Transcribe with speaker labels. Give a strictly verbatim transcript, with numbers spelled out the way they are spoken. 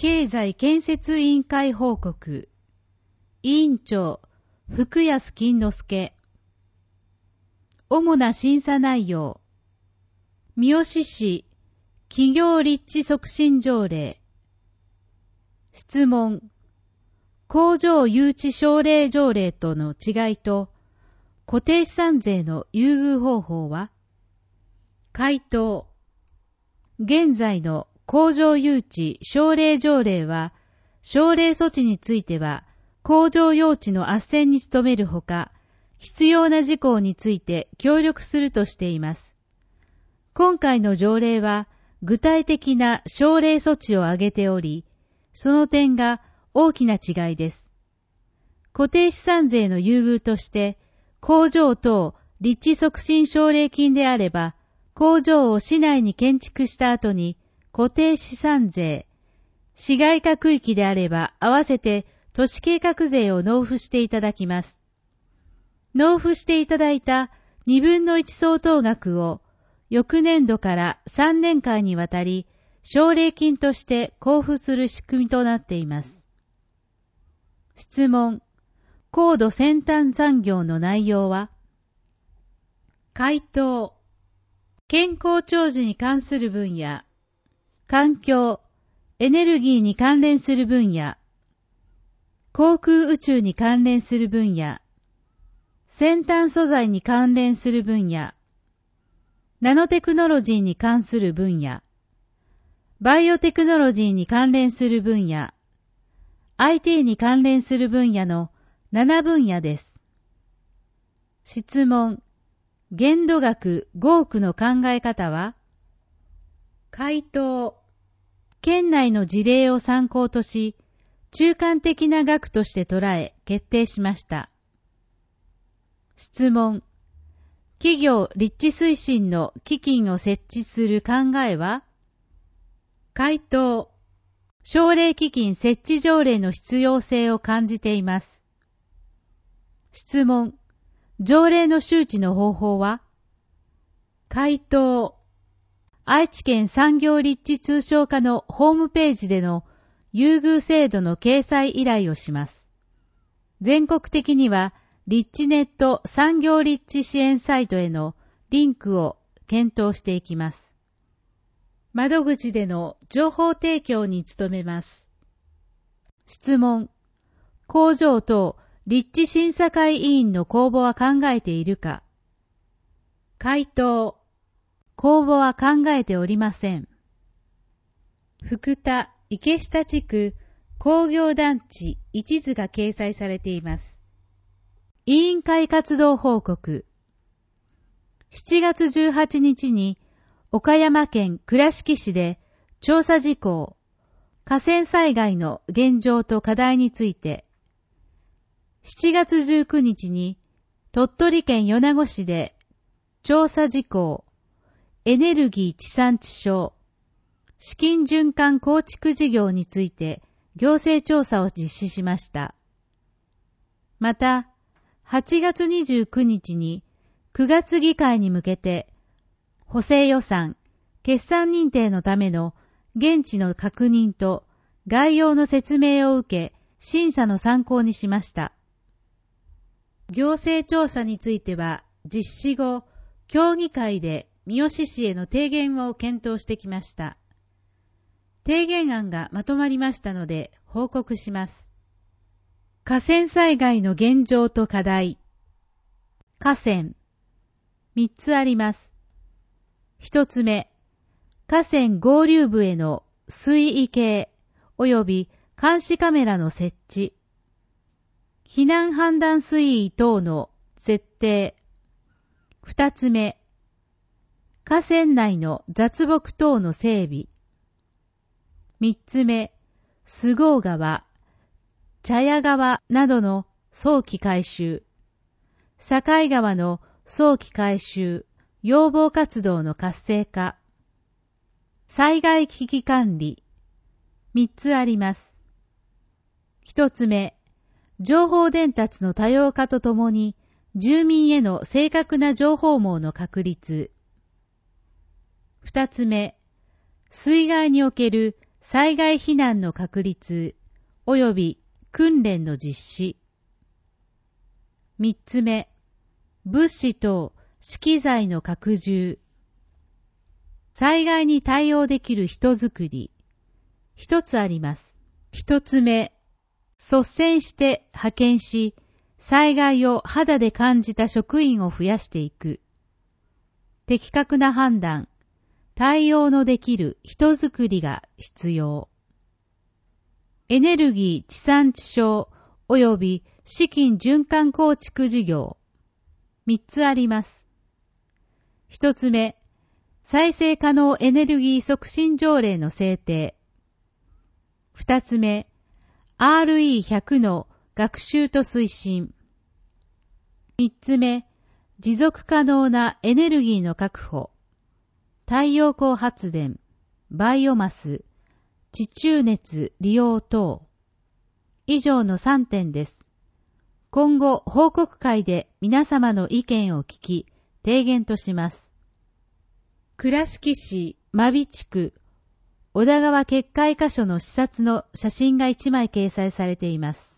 Speaker 1: 経済建設委員会報告。委員長、福安金之助。主な審査内容。三好市企業立地促進条例。質問。工場誘致奨励条例との違いと、固定資産税の優遇方法は？回答。現在の工場誘致奨励条例は、奨励措置については、工場用地の斡旋に努めるほか、必要な事項について協力するとしています。今回の条例は、具体的な奨励措置を挙げており、その点が大きな違いです。固定資産税の優遇として、工場等立地促進奨励金であれば、工場を市内に建築した後に固定資産税、市街化区域であれば合わせて都市計画税を納付していただきます。納付していただいた二分の一相当額を翌年度から三年間にわたり奨励金として交付する仕組みとなっています。質問。高度先端産業の内容は？回答。健康長寿に関する分野、環境、エネルギーに関連する分野、航空宇宙に関連する分野、先端素材に関連する分野、ナノテクノロジーに関する分野、バイオテクノロジーに関連する分野、アイティー に関連する分野のなな分野です。質問。限度額ごおくの考え方は？回答。県内の事例を参考とし、中間的な額として捉え決定しました。質問。企業立地推進の基金を設置する考えは？回答。奨励基金設置条例の必要性を感じています。質問。条例の周知の方法は？回答。愛知県産業立地通商課のホームページでの優遇制度の掲載依頼をします。全国的には立地ネット産業立地支援サイトへのリンクを検討していきます。窓口での情報提供に努めます。質問。工場等立地審査会委員の公募は考えているか？回答。公募は考えておりません。福田池下地区工業団地一図が掲載されています。委員会活動報告。しちがつじゅうはちにちに岡山県倉敷市で調査事項、河川災害の現状と課題について、しちがつじゅうくにちに鳥取県米子市で調査事項、エネルギー地産地消、資金循環構築事業について行政調査を実施しました。また、はちがつにじゅうくにちにくがつ議会に向けて補正予算、決算認定のための現地の確認と概要の説明を受け、審査の参考にしました。行政調査については、実施後、協議会で三好市への提言を検討してきました。提言案がまとまりましたので、報告します。河川災害の現状と課題。河川。三つあります。一つ目、河川合流部への水位計及び監視カメラの設置。避難判断水位等の設定。二つ目、河川内の雑木等の整備。三つ目、菅生川、茶屋川などの早期改修。境川の早期改修、要望活動の活性化。災害危機管理。三つあります。一つ目、情報伝達の多様化とともに、住民への正確な情報網の確立。二つ目、水害における災害避難の確立及び訓練の実施。三つ目、物資等資機材の拡充。災害に対応できる人づくり。一つあります。一つ目、率先して派遣し、災害を肌で感じた職員を増やしていく。的確な判断、対応のできる人づくりが必要。エネルギー地産地消及び資金循環構築事業。三つあります。一つ目、再生可能エネルギー促進条例の制定。二つ目、アールイーひゃく の学習と推進。三つ目、持続可能なエネルギーの確保。太陽光発電、バイオマス、地中熱利用等。以上のさんてんです。今後、報告会で皆様の意見を聞き、提言とします。倉敷市真備地区、小田川決壊箇所の視察の写真がいちまい掲載されています。